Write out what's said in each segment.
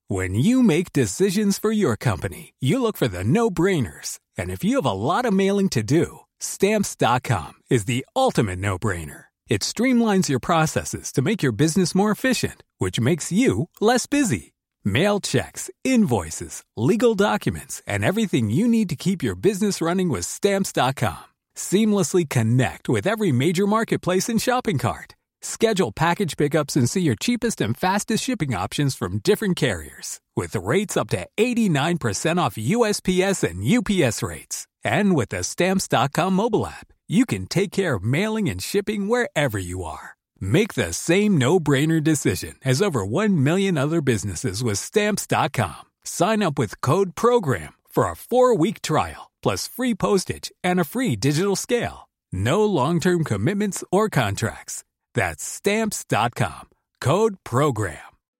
When you make decisions for your company, you look for the no-brainers. And if you have a lot of mailing to do, Stamps.com is the ultimate no-brainer. It streamlines your processes to make your business more efficient, which makes you less busy. Mail checks, invoices, legal documents, and everything you need to keep your business running with Stamps.com. Seamlessly connect with every major marketplace and shopping cart. Schedule package pickups and see your cheapest and fastest shipping options from different carriers, with rates up to 89% off USPS and UPS rates. And with the Stamps.com mobile app, you can take care of mailing and shipping wherever you are. Make the same no-brainer decision as over 1 million other businesses with Stamps.com. Sign up with code PROGRAM for a 4-week trial, plus free postage and a free digital scale. No long-term commitments or contracts. That's Stamps.com. Code PROGRAM.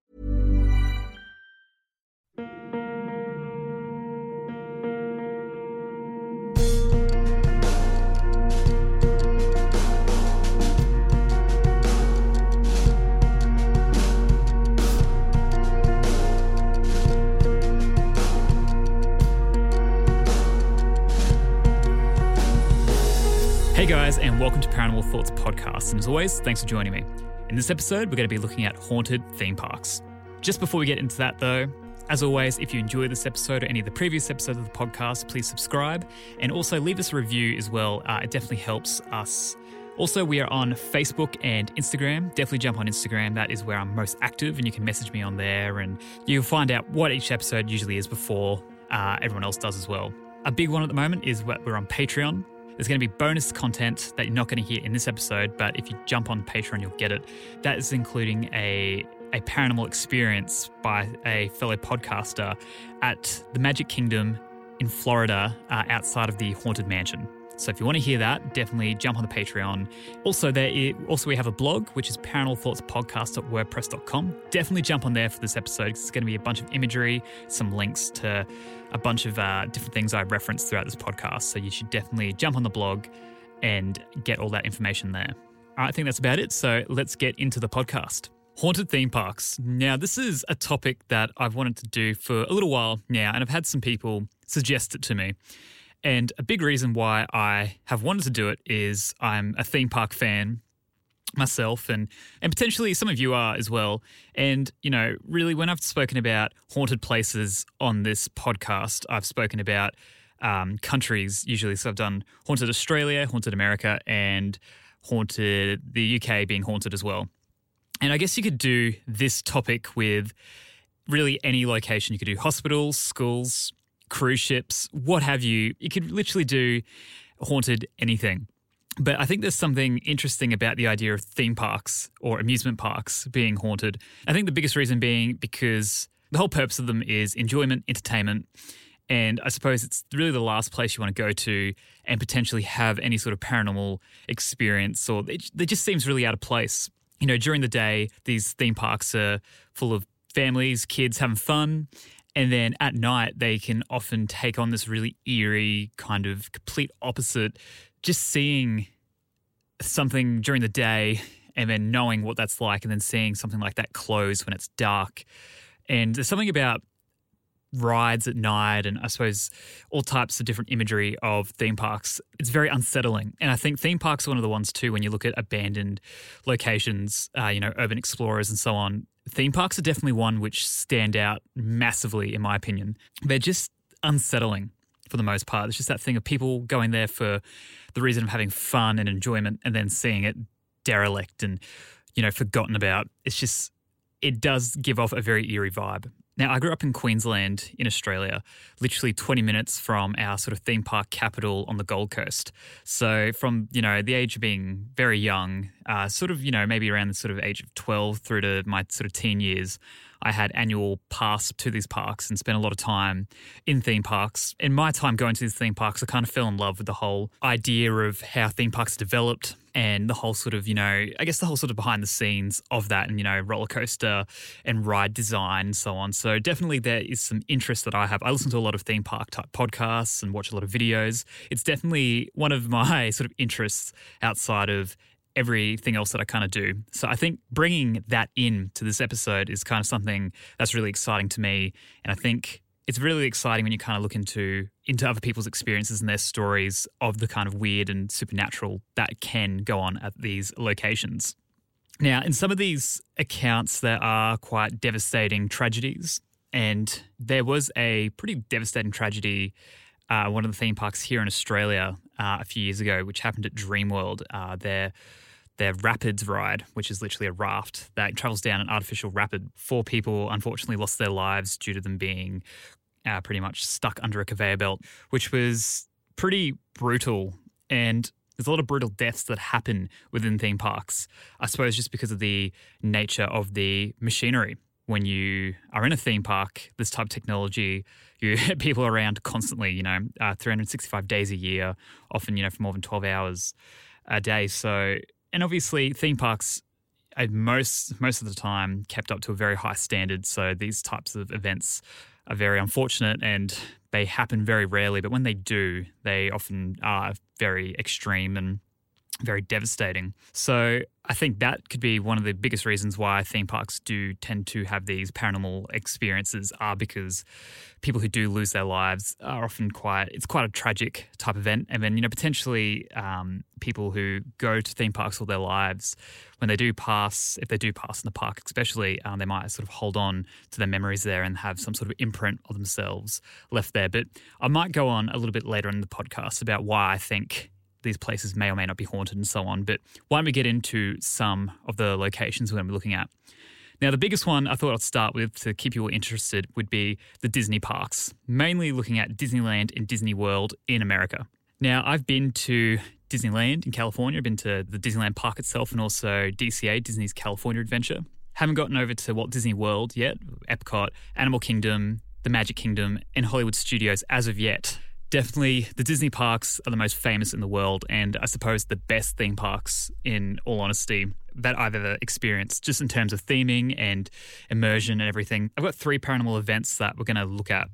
Hey guys, and welcome to Paranormal Thoughts Podcast. And as always, thanks for joining me. In this episode, we're going to be looking at haunted theme parks. Just before we get into that though, as always, if you enjoy this episode or any of the previous episodes of the podcast, please subscribe and also leave us a review as well. It definitely helps us. Also, we are on Facebook and Instagram. Definitely jump on Instagram. That is where I'm most active, and you can message me on there and you'll find out what each episode usually is before everyone else does as well. A big one at the moment is we're on Patreon. There's going to be bonus content that you're not going to hear in this episode, but if you jump on Patreon, you'll get it. That is including a paranormal experience by a fellow podcaster at the Magic Kingdom in Florida, outside of the Haunted Mansion. So if you want to hear that, definitely jump on the Patreon. Also, we have a blog, which is paranormalthoughtspodcast.wordpress.com. Definitely jump on there for this episode, because it's going to be a bunch of imagery, some links to a bunch of different things I referenced throughout this podcast. So you should definitely jump on the blog and get all that information there. All right, I think that's about it. So let's get into the podcast. Haunted theme parks. Now, this is a topic that I've wanted to do for a little while now, and I've had some people suggest it to me. And a big reason why I have wanted to do it is I'm a theme park fan myself, and potentially some of you are as well. And, you know, really when I've spoken about haunted places on this podcast, I've spoken about countries usually. So I've done Haunted Australia, Haunted America, and Haunted the UK being haunted as well. And I guess you could do this topic with really any location. You could do hospitals, schools, cruise ships, what have you. You could literally do haunted anything. But I think there's something interesting about the idea of theme parks or amusement parks being haunted. I think the biggest reason being because the whole purpose of them is enjoyment, entertainment, and I suppose it's really the last place you want to go to and potentially have any sort of paranormal experience, or it just seems really out of place. You know, during the day, these theme parks are full of families, kids having fun. And then at night, they can often take on this really eerie kind of complete opposite. Just seeing something during the day and then knowing what that's like, and then seeing something like that close when it's dark. And there's something about rides at night, and I suppose all types of different imagery of theme parks. It's very unsettling. And I think theme parks are one of the ones too, when you look at abandoned locations, urban explorers and so on. Theme parks are definitely one which stand out massively, in my opinion. They're just unsettling for the most part. It's just that thing of people going there for the reason of having fun and enjoyment, and then seeing it derelict and, forgotten about. It does give off a very eerie vibe. Now, I grew up in Queensland in Australia, literally 20 minutes from our sort of theme park capital on the Gold Coast. So from, the age of being very young, maybe around the sort of age of 12 through to my sort of teen years, I had annual pass to these parks and spent a lot of time in theme parks. In my time going to these theme parks, I kind of fell in love with the whole idea of how theme parks developed and the whole sort of, the whole sort of behind the scenes of that, and, roller coaster and ride design and so on. So definitely there is some interest that I have. I listen to a lot of theme park type podcasts and watch a lot of videos. It's definitely one of my sort of interests outside of everything else that I kind of do. So I think bringing that in to this episode is kind of something that's really exciting to me. And I think it's really exciting when you kind of look into other people's experiences and their stories of the kind of weird and supernatural that can go on at these locations. Now, in some of these accounts, there are quite devastating tragedies. And there was a pretty devastating tragedy one of the theme parks here in Australia a few years ago, which happened at Dreamworld. Their Rapids ride, which is literally a raft that travels down an artificial rapid. 4 people unfortunately lost their lives due to them being pretty much stuck under a conveyor belt, which was pretty brutal. And there's a lot of brutal deaths that happen within theme parks, I suppose just because of the nature of the machinery. When you are in a theme park, this type of technology, you have people around constantly, 365 days a year, often, for more than 12 hours a day. So, and obviously theme parks are most of the time kept up to a very high standard. So these types of events are very unfortunate and they happen very rarely. But when they do, they often are very extreme and very devastating. So I think that could be one of the biggest reasons why theme parks do tend to have these paranormal experiences are because people who do lose their lives are often it's quite a tragic type event. And then, potentially people who go to theme parks all their lives, when they do pass, if they do pass in the park especially, they might sort of hold on to their memories there and have some sort of imprint of themselves left there. But I might go on a little bit later in the podcast about why I think these places may or may not be haunted and so on. But why don't we get into some of the locations we're going to be looking at? Now, the biggest one I thought I'd start with to keep you all interested would be the Disney parks, mainly looking at Disneyland and Disney World in America. Now, I've been to Disneyland in California. I've been to the Disneyland park itself and also DCA, Disney's California Adventure. Haven't gotten over to Walt Disney World yet, Epcot, Animal Kingdom, the Magic Kingdom, and Hollywood Studios as of yet. Definitely, the Disney parks are the most famous in the world and I suppose the best theme parks, in all honesty, that I've ever experienced, just in terms of theming and immersion and everything. I've got 3 paranormal events that we're going to look at,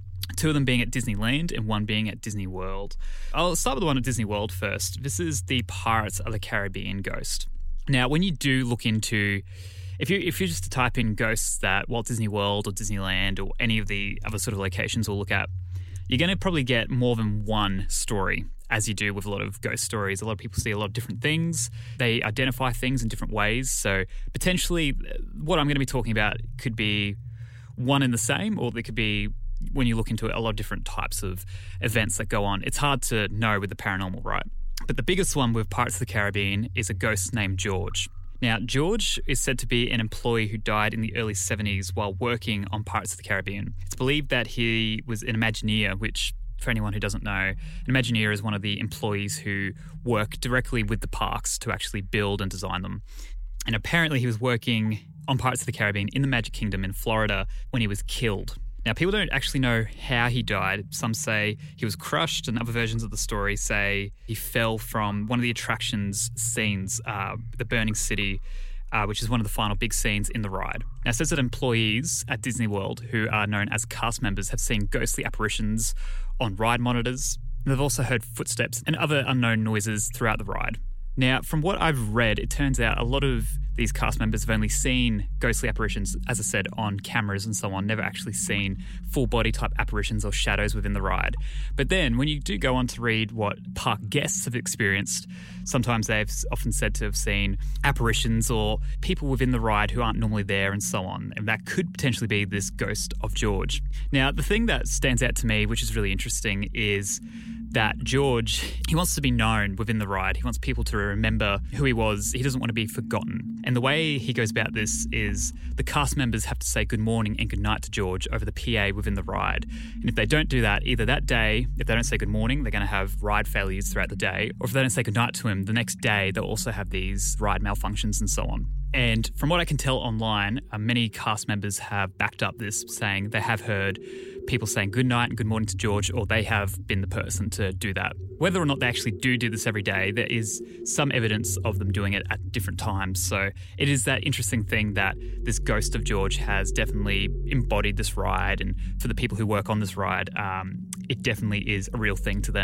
2 of them being at Disneyland and 1 being at Disney World. I'll start with the one at Disney World first. This is the Pirates of the Caribbean ghost. Now, when you do look into... If you're just to type in ghosts that Walt Disney World or Disneyland or any of the other sort of locations we'll look at, you're going to probably get more than one story, as you do with a lot of ghost stories. A lot of people see a lot of different things. They identify things in different ways. So potentially what I'm going to be talking about could be one and the same, or there could be, when you look into it, a lot of different types of events that go on. It's hard to know with the paranormal, right? But the biggest one with Pirates of the Caribbean is a ghost named George. Now, George is said to be an employee who died in the early 70s while working on Pirates of the Caribbean. It's believed that he was an Imagineer, which, for anyone who doesn't know, an Imagineer is one of the employees who work directly with the parks to actually build and design them. And apparently he was working on Pirates of the Caribbean in the Magic Kingdom in Florida when he was killed. Now, people don't actually know how he died. Some say he was crushed, and other versions of the story say he fell from one of the attractions scenes, the Burning City, which is one of the final big scenes in the ride. Now, it says that employees at Disney World, who are known as cast members, have seen ghostly apparitions on ride monitors. And they've also heard footsteps and other unknown noises throughout the ride. Now, from what I've read, it turns out a lot of these cast members have only seen ghostly apparitions, as I said, on cameras and so on, never actually seen full body type apparitions or shadows within the ride. But then when you do go on to read what park guests have experienced, sometimes they've often said to have seen apparitions or people within the ride who aren't normally there and so on. And that could potentially be this ghost of George. Now, the thing that stands out to me, which is really interesting, is that George, he wants to be known within the ride. He wants people to remember who he was. He doesn't want to be forgotten. And the way he goes about this is the cast members have to say good morning and good night to George over the PA within the ride. And if they don't do that, either that day, if they don't say good morning, they're going to have ride failures throughout the day. Or if they don't say good night to him, the next day, they'll also have these ride malfunctions and so on. And from what I can tell online, many cast members have backed up this, saying they have heard people saying good night and good morning to George, or they have been the person to do that. Whether or not they actually do this every day, there is some evidence of them doing it at different times. So it is that interesting thing that this ghost of George has definitely embodied this ride. And for the people who work on this ride, it definitely is a real thing to them.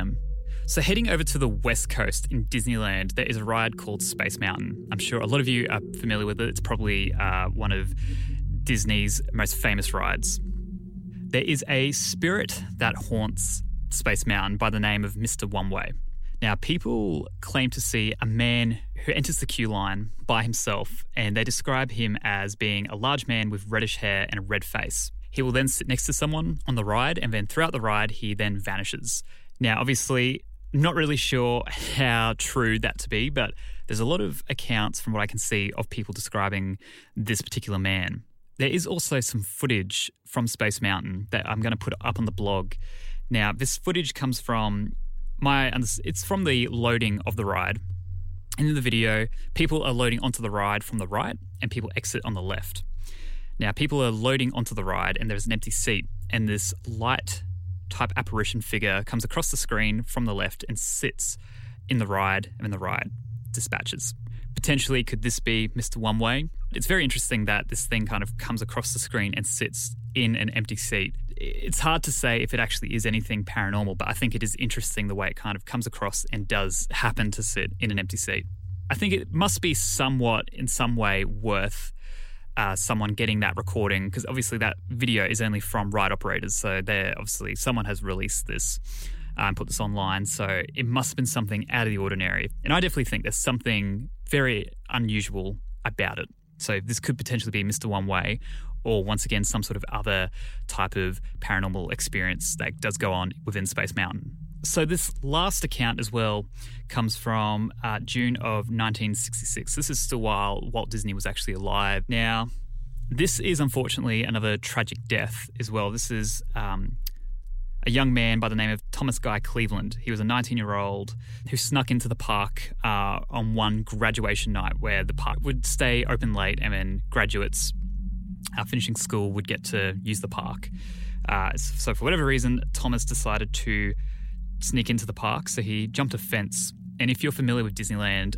So heading over to the West Coast in Disneyland, there is a ride called Space Mountain. I'm sure a lot of you are familiar with it. It's probably one of Disney's most famous rides. There is a spirit that haunts Space Mountain by the name of Mr. One Way. Now, people claim to see a man who enters the queue line by himself, and they describe him as being a large man with reddish hair and a red face. He will then sit next to someone on the ride, and then throughout the ride, he then vanishes. Now, obviously, not really sure how true that to be, but there's a lot of accounts from what I can see of people describing this particular man. There is also some footage from Space Mountain that I'm going to put up on the blog. Now, this footage comes from it's from the loading of the ride. In the video, people are loading onto the ride from the right and people exit on the left. Now, people are loading onto the ride and there's an empty seat, and this light type apparition figure comes across the screen from the left and sits in the ride, and the ride dispatches. Potentially, could this be Mr. One Way? It's very interesting that this thing kind of comes across the screen and sits in an empty seat. It's hard to say if it actually is anything paranormal, but I think it is interesting the way it kind of comes across and does happen to sit in an empty seat. I think it must be somewhat, in some way, worth someone getting that recording, because obviously that video is only from ride operators, so someone has released this and put this online, so it must have been something out of the ordinary. And I definitely think there's something very unusual about it. So this could potentially be Mr. One Way, or once again, some sort of other type of paranormal experience that does go on within Space Mountain. So this last account as well comes from June of 1966. This is still while Walt Disney was actually alive. Now, this is unfortunately another tragic death as well. This is a young man by the name of Thomas Guy Cleveland. He was a 19-year-old who snuck into the park on one graduation night where the park would stay open late, and then graduates finishing school would get to use the park. So for whatever reason, Thomas decided to sneak into the park. So he jumped a fence. And if you're familiar with Disneyland,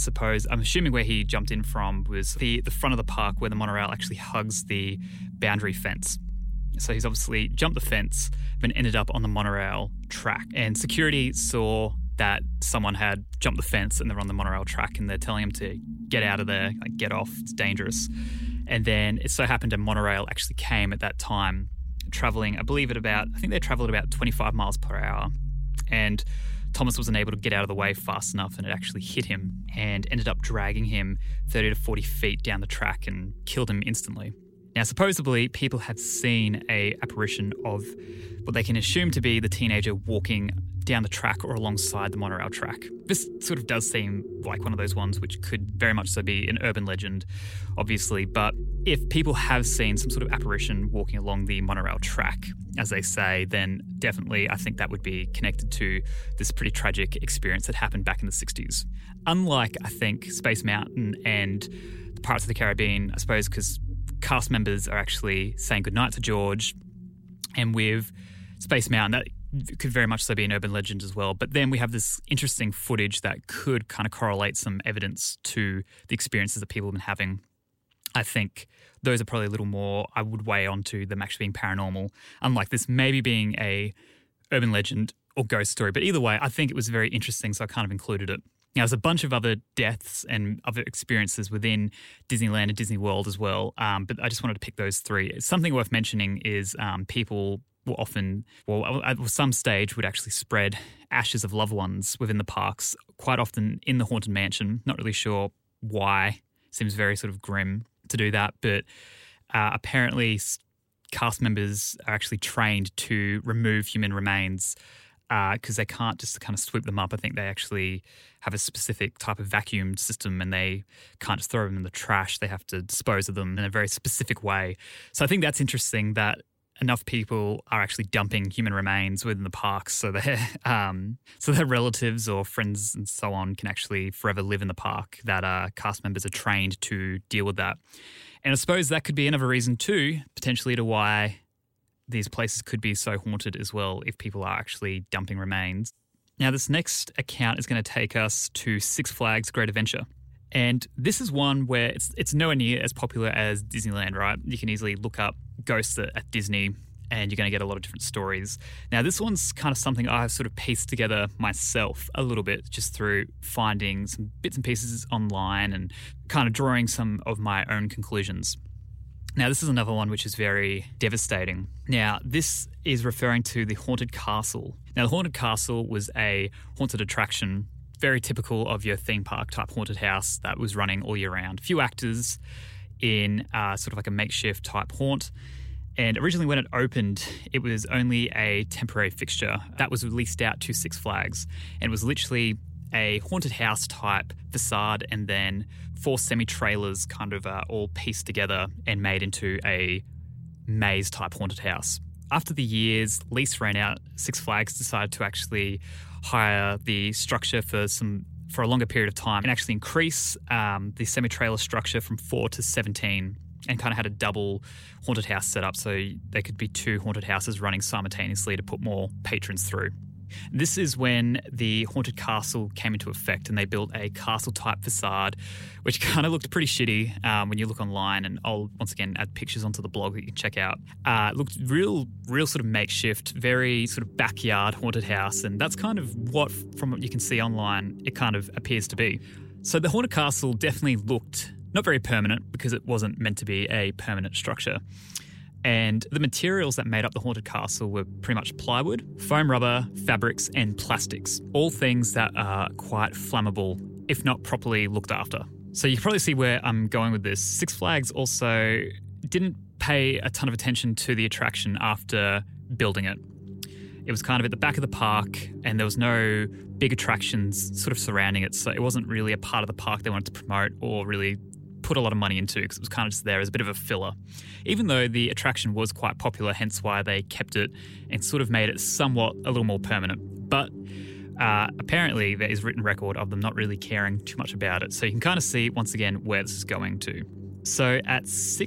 I'm assuming where he jumped in from was the front of the park where the monorail actually hugs the boundary fence. So he's obviously jumped the fence, then ended up on the monorail track. And security saw that someone had jumped the fence and they're on the monorail track, and they're telling him to get out of there, like get off, it's dangerous. And then it so happened a monorail actually came at that time, traveling, I think they traveled about 25 miles per hour. And Thomas wasn't able to get out of the way fast enough, and it actually hit him and ended up dragging him 30 to 40 feet down the track and killed him instantly. Now, supposedly, people have seen a apparition of what they can assume to be the teenager walking down the track or alongside the monorail track. This sort of does seem like one of those ones which could very much so be an urban legend, obviously. But if people have seen some sort of apparition walking along the monorail track, as they say, then definitely I think that would be connected to this pretty tragic experience that happened back in the 60s. Unlike, I think, Space Mountain and the Pirates of the Caribbean, I suppose, because cast members are actually saying goodnight to George, and with Space Mountain, that could very much so be an urban legend as well. But then we have this interesting footage that could kind of correlate some evidence to the experiences that people have been having. I think those are probably a little more, I would weigh onto them actually being paranormal, unlike this maybe being a urban legend or ghost story. But either way, I think it was very interesting, so I kind of included it. Now, there's a bunch of other deaths and other experiences within Disneyland and Disney World as well, but I just wanted to pick those three. Something worth mentioning is people will often, at some stage, would actually spread ashes of loved ones within the parks, quite often in the Haunted Mansion. Not really sure why. Seems very sort of grim to do that, but apparently cast members are actually trained to remove human remains because they can't just kind of sweep them up. I think they actually have a specific type of vacuum system, and they can't just throw them in the trash. They have to dispose of them in a very specific way. So I think that's interesting that enough people are actually dumping human remains within the parks so their relatives or friends and so on can actually forever live in the park, that cast members are trained to deal with that. And I suppose that could be another reason too, potentially, to why these places could be so haunted as well if people are actually dumping remains. Now, this next account is going to take us to Six Flags Great Adventure. And this is one where it's nowhere near as popular as Disneyland, right? You can easily look up ghosts at Disney and you're going to get a lot of different stories. Now, this one's kind of something I've sort of pieced together myself a little bit just through finding some bits and pieces online and kind of drawing some of my own conclusions. Now, this is another one which is very devastating. Now, this is referring to the Haunted Castle. Now, the Haunted Castle was a haunted attraction, very typical of your theme park type haunted house that was running all year round. A few actors in sort of like a makeshift type haunt. And originally when it opened, it was only a temporary fixture that was leased out to Six Flags. And it was literally a haunted house type facade and then 4 semi-trailers kind of all pieced together and made into a maze type haunted house. After the years, lease ran out, Six Flags decided to actually hire the structure for a longer period of time and actually increase the semi-trailer structure from 4 to 17. And kind of had a double haunted house set up so there could be 2 haunted houses running simultaneously to put more patrons through. This is when the Haunted Castle came into effect and they built a castle-type facade, which kind of looked pretty shitty when you look online, and I'll once again add pictures onto the blog that you can check out. It looked real sort of makeshift, very sort of backyard haunted house, and that's kind of what, from what you can see online, it kind of appears to be. So the Haunted Castle definitely looked not very permanent because it wasn't meant to be a permanent structure. And the materials that made up the Haunted Castle were pretty much plywood, foam rubber, fabrics, and plastics. All things that are quite flammable if not properly looked after. So you can probably see where I'm going with this. Six Flags also didn't pay a ton of attention to the attraction after building it. It was kind of at the back of the park and there was no big attractions sort of surrounding it. So it wasn't really a part of the park they wanted to promote or really put a lot of money into because it was kind of just there as a bit of a filler. Even though the attraction was quite popular, hence why they kept it and sort of made it somewhat a little more permanent. But apparently there is written record of them not really caring too much about it. So you can kind of see once again where this is going to. So at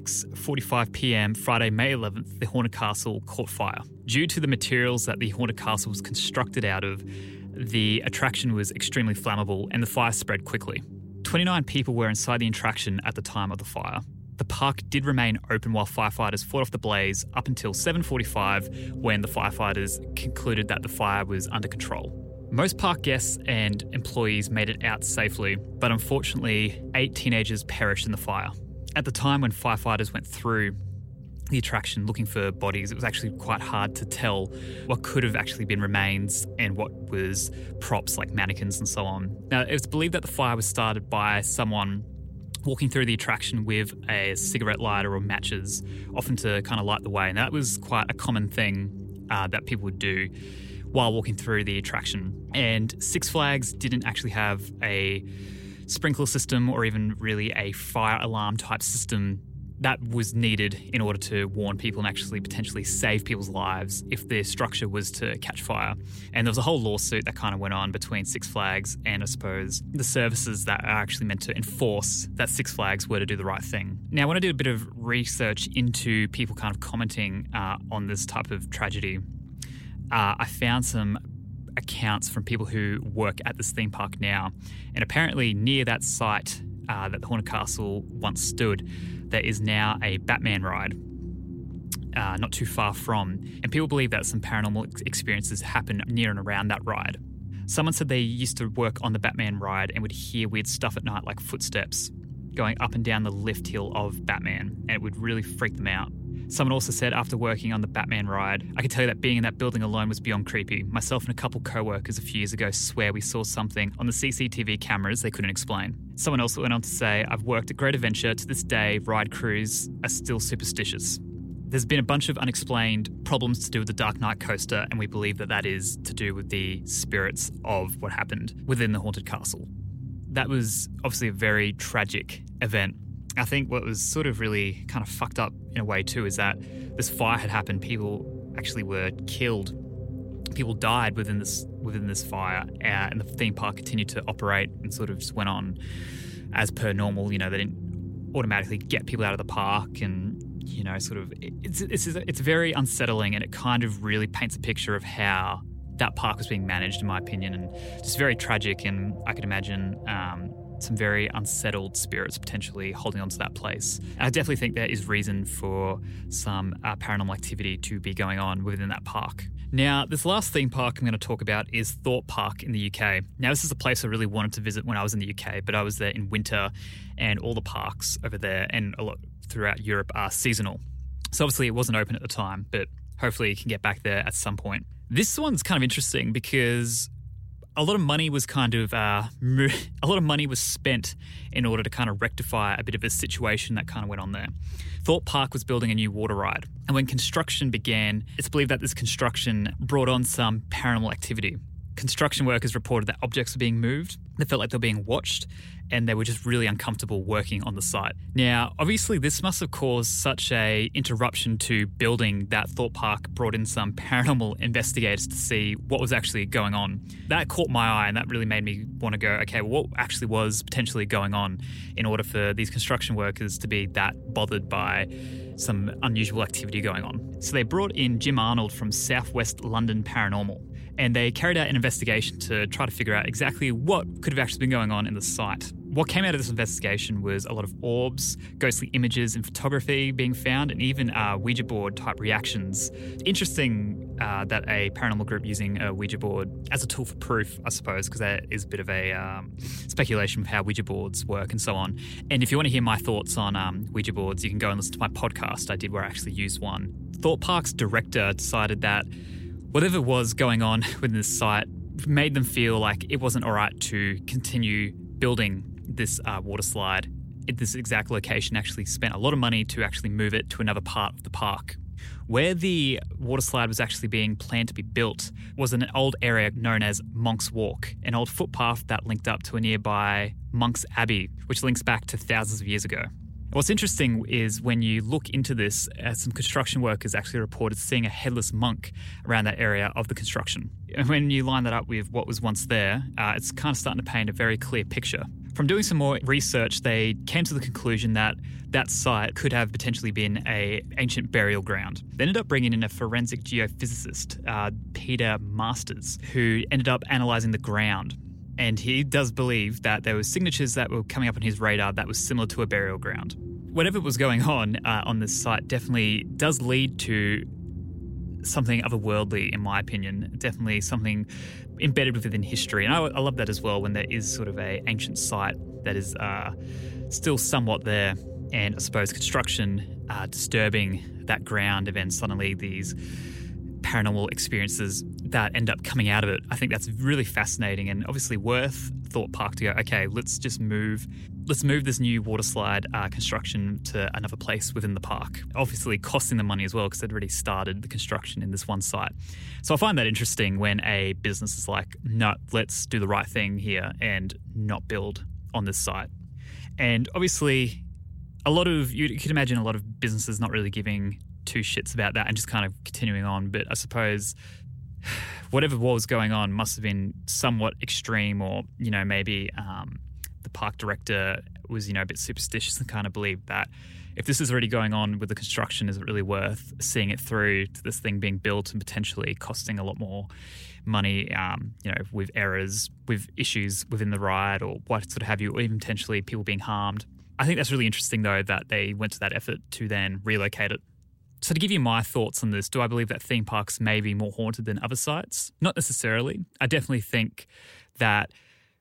6:45 p.m. Friday, May 11th, the Haunted Castle caught fire. Due to the materials that the Haunted Castle was constructed out of, the attraction was extremely flammable and the fire spread quickly. 29 people were inside the attraction at the time of the fire. The park did remain open while firefighters fought off the blaze up until 7:45 when the firefighters concluded that the fire was under control. Most park guests and employees made it out safely, but unfortunately 8 teenagers perished in the fire. At the time when firefighters went through the attraction looking for bodies, it was actually quite hard to tell what could have actually been remains and what was props like mannequins and so on. Now, it was believed that the fire was started by someone walking through the attraction with a cigarette lighter or matches, often to kind of light the way. And that was quite a common thing that people would do while walking through the attraction. And Six Flags didn't actually have a sprinkler system or even really a fire alarm type system that was needed in order to warn people and actually potentially save people's lives if their structure was to catch fire. And there was a whole lawsuit that kind of went on between Six Flags and I suppose the services that are actually meant to enforce that Six Flags were to do the right thing. Now, when I did a bit of research into people kind of commenting on this type of tragedy, I found some accounts from people who work at this theme park now. And apparently near that site that the Haunted Castle once stood, there is now a Batman ride not too far from. And people believe that some paranormal experiences happen near and around that ride. Someone said they used to work on the Batman ride and would hear weird stuff at night like footsteps going up and down the lift hill of Batman, and it would really freak them out. Someone also said after working on the Batman ride, I could tell you that being in that building alone was beyond creepy. Myself and a couple co-workers a few years ago swear we saw something on the CCTV cameras they couldn't explain. Someone else went on to say, I've worked at Great Adventure. To this day, ride crews are still superstitious. There's been a bunch of unexplained problems to do with the Dark Knight coaster, and we believe that that is to do with the spirits of what happened within the Haunted Castle. That was obviously a very tragic event. I think what was sort of really kind of fucked up in a way too is that this fire had happened. People actually were killed. People died within this fire, and the theme park continued to operate and sort of just went on as per normal. You know, they didn't automatically get people out of the park, and you know, sort of it's very unsettling, and it kind of really paints a picture of how that park was being managed, in my opinion, and just very tragic. And I could imagine some very unsettled spirits potentially holding onto that place. And I definitely think there is reason for some paranormal activity to be going on within that park. Now, this last theme park I'm going to talk about is Thorpe Park in the UK. Now, this is a place I really wanted to visit when I was in the UK, but I was there in winter, and all the parks over there and a lot throughout Europe are seasonal. So obviously it wasn't open at the time, but hopefully you can get back there at some point. This one's kind of interesting because a lot of money was spent in order to kind of rectify a bit of a situation that kind of went on there. Thorpe Park was building a new water ride, and when construction began, it's believed that this construction brought on some paranormal activity. Construction workers reported that objects were being moved, they felt like they were being watched, and they were just really uncomfortable working on the site. Now, obviously, this must have caused such a interruption to building that Thorpe Park brought in some paranormal investigators to see what was actually going on. That caught my eye, and that really made me want to go, okay, well, what actually was potentially going on in order for these construction workers to be that bothered by some unusual activity going on. So they brought in Jim Arnold from Southwest London Paranormal, and they carried out an investigation to try to figure out exactly what could have actually been going on in the site. What came out of this investigation was a lot of orbs, ghostly images and photography being found, and even Ouija board type reactions. Interesting that a paranormal group using a Ouija board as a tool for proof, I suppose, because that is a bit of a speculation of how Ouija boards work and so on. And if you want to hear my thoughts on Ouija boards, you can go and listen to my podcast I did where I actually used one. Thorpe Park's director decided that whatever was going on within this site made them feel like it wasn't all right to continue building this water slide at this exact location. Actually spent a lot of money to actually move it to another part of the park. Where the water slide was actually being planned to be built was an old area known as Monk's Walk, an old footpath that linked up to a nearby Monk's Abbey, which links back to thousands of years ago. What's interesting is when you look into this, some construction workers actually reported seeing a headless monk around that area of the construction. And when you line that up with what was once there, it's kind of starting to paint a very clear picture. From doing some more research, they came to the conclusion that that site could have potentially been an ancient burial ground. They ended up bringing in a forensic geophysicist, Peter Masters, who ended up analysing the ground. And he does believe that there were signatures that were coming up on his radar that was similar to a burial ground. Whatever was going on this site definitely does lead to something otherworldly, in my opinion. Definitely something embedded within history. And I love that as well when there is sort of an ancient site that is still somewhat there. And I suppose construction disturbing that ground, and then suddenly these paranormal experiences that end up coming out of it. I think that's really fascinating and obviously worth Thorpe Park to go, okay, let's move this new water slide construction to another place within the park. Obviously costing them money as well because they'd already started the construction in this one site. So I find that interesting when a business is like, no, let's do the right thing here and not build on this site. And obviously you can imagine a lot of businesses not really giving two shits about that and just kind of continuing on. But I suppose whatever was going on must have been somewhat extreme, or, maybe the park director was, a bit superstitious and kind of believed that if this is already going on with the construction, is it really worth seeing it through to this thing being built and potentially costing a lot more money, with errors, with issues within the ride or what sort of have you, or even potentially people being harmed. I think that's really interesting, though, that they went to that effort to then relocate it. So to give you my thoughts on this, do I believe that theme parks may be more haunted than other sites? Not necessarily. I definitely think that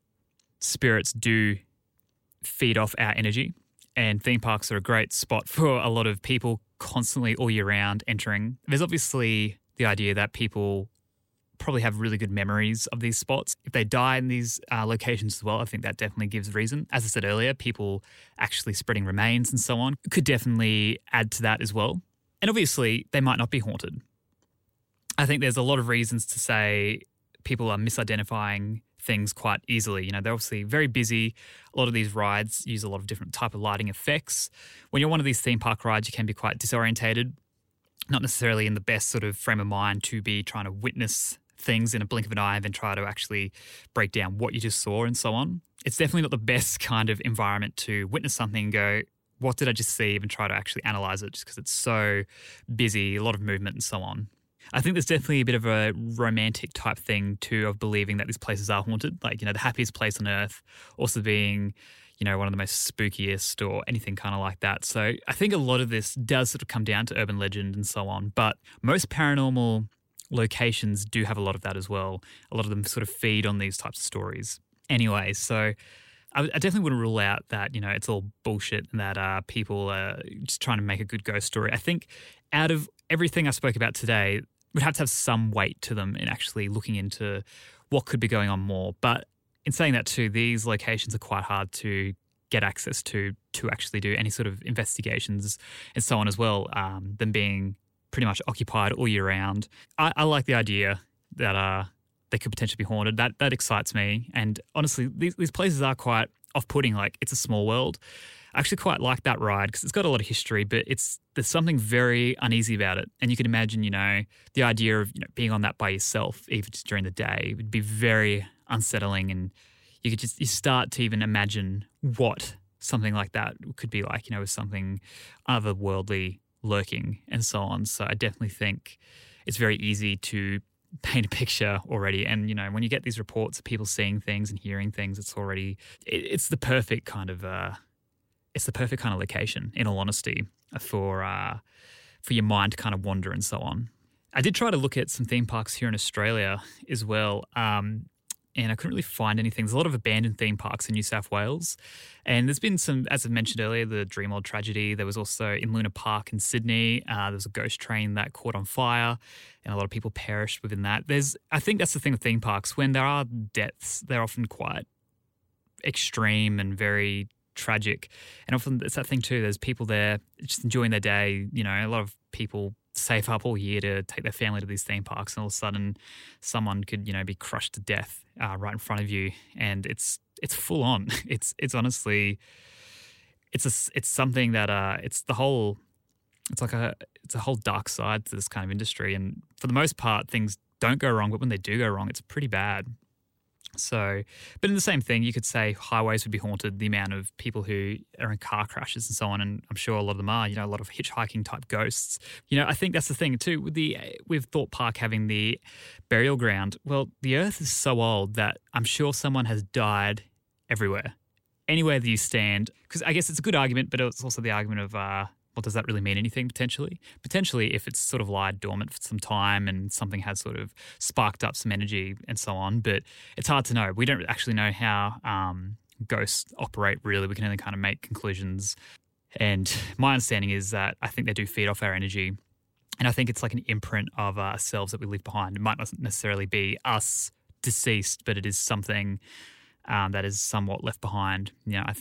spirits do feed off our energy, and theme parks are a great spot for a lot of people constantly all year round entering. There's obviously the idea that people probably have really good memories of these spots. If they die in these locations as well, I think that definitely gives reason. As I said earlier, people actually spreading remains and so on could definitely add to that as well. And obviously, they might not be haunted. I think there's a lot of reasons to say people are misidentifying things quite easily. They're obviously very busy. A lot of these rides use a lot of different type of lighting effects. When you're one of these theme park rides, you can be quite disorientated, not necessarily in the best sort of frame of mind to be trying to witness things in a blink of an eye and then try to actually break down what you just saw and so on. It's definitely not the best kind of environment to witness something and go, what did I just see, and try to actually analyze it, just because it's so busy, a lot of movement and so on. I think there's definitely a bit of a romantic type thing too of believing that these places are haunted, like, the happiest place on earth also being, one of the most spookiest or anything kind of like that. So I think a lot of this does sort of come down to urban legend and so on, but most paranormal locations do have a lot of that as well. A lot of them sort of feed on these types of stories. Anyway, so I definitely wouldn't rule out that, it's all bullshit and that people are just trying to make a good ghost story. I think out of everything I spoke about today, would have to have some weight to them in actually looking into what could be going on more. But in saying that too, these locations are quite hard to get access to actually do any sort of investigations and so on as well, them being pretty much occupied all year round. I like the idea that they could potentially be haunted. That excites me. And honestly, these places are quite off-putting. Like, it's a small world. I actually quite like that ride because it's got a lot of history, but there's something very uneasy about it. And you can imagine, the idea of being on that by yourself, even just during the day, would be very unsettling. And you start to even imagine what something like that could be like, with something otherworldly lurking and so on. So I definitely think it's very easy to paint a picture already. And, when you get these reports of people seeing things and hearing things, it's the perfect kind of location, in all honesty, for your mind to kind of wander and so on. I did try to look at some theme parks here in Australia as well, and I couldn't really find anything. There's a lot of abandoned theme parks in New South Wales, and there's been some, as I mentioned earlier, the Dreamworld tragedy. There was also in Luna Park in Sydney, there was a ghost train that caught on fire, and a lot of people perished within that. I think that's the thing with theme parks. When there are deaths, they're often quite extreme and very tragic. And often it's that thing too, there's people there just enjoying their day. A lot of people save up all year to take their family to these theme parks, and all of a sudden someone could, be crushed to death right in front of you. And it's full on. It's honestly, it's something that it's a whole dark side to this kind of industry. And for the most part, things don't go wrong, but when they do go wrong, it's pretty bad. So, but in the same thing, you could say highways would be haunted, the amount of people who are in car crashes and so on, and I'm sure a lot of them are, a lot of hitchhiking type ghosts. I think that's the thing too, with Thorpe Park having the burial ground. Well, the earth is so old that I'm sure someone has died everywhere, anywhere that you stand. Because I guess it's a good argument, but it's also the argument of, well, does that really mean anything potentially? Potentially, if it's sort of lied dormant for some time and something has sort of sparked up some energy and so on, but it's hard to know. We don't actually know how ghosts operate really. We can only kind of make conclusions. And my understanding is that I think they do feed off our energy. And I think it's like an imprint of ourselves that we leave behind. It might not necessarily be us deceased, but it is something that is somewhat left behind.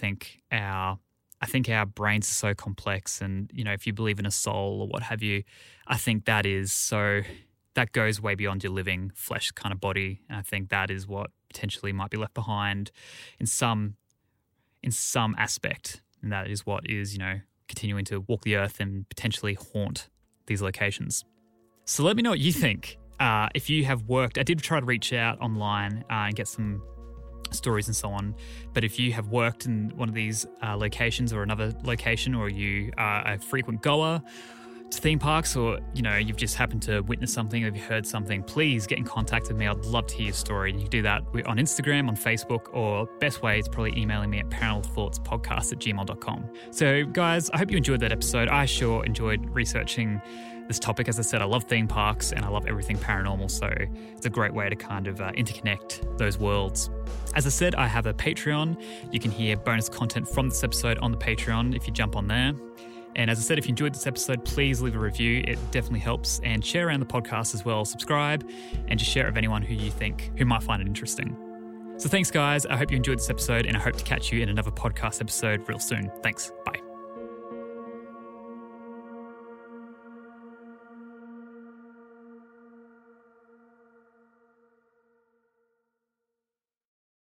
I think our brains are so complex, and, if you believe in a soul or what have you, I think that goes way beyond your living flesh kind of body. And I think that is what potentially might be left behind in some aspect. And that is what is, continuing to walk the earth and potentially haunt these locations. So let me know what you think. If you have worked, I did try to reach out online and get some stories and so on, but if you have worked in one of these locations or another location, or you are a frequent goer to theme parks, or you've just happened to witness something, or you've heard something, please get in contact with me. I'd love to hear your story. You can do that on Instagram, on Facebook, or best way is probably emailing me at paranormalthoughtspodcast@gmail.com. So guys, I hope you enjoyed that episode. I sure enjoyed researching this topic. As I said, I love theme parks and I love everything paranormal, so it's a great way to kind of interconnect those worlds. As I said, I have a Patreon. You can hear bonus content from this episode on the Patreon if you jump on there. And as I said, if you enjoyed this episode, please leave a review. It definitely helps. And share around the podcast as well. Subscribe and just share it with anyone who might find it interesting. So thanks, guys. I hope you enjoyed this episode, and I hope to catch you in another podcast episode real soon. Thanks. Bye.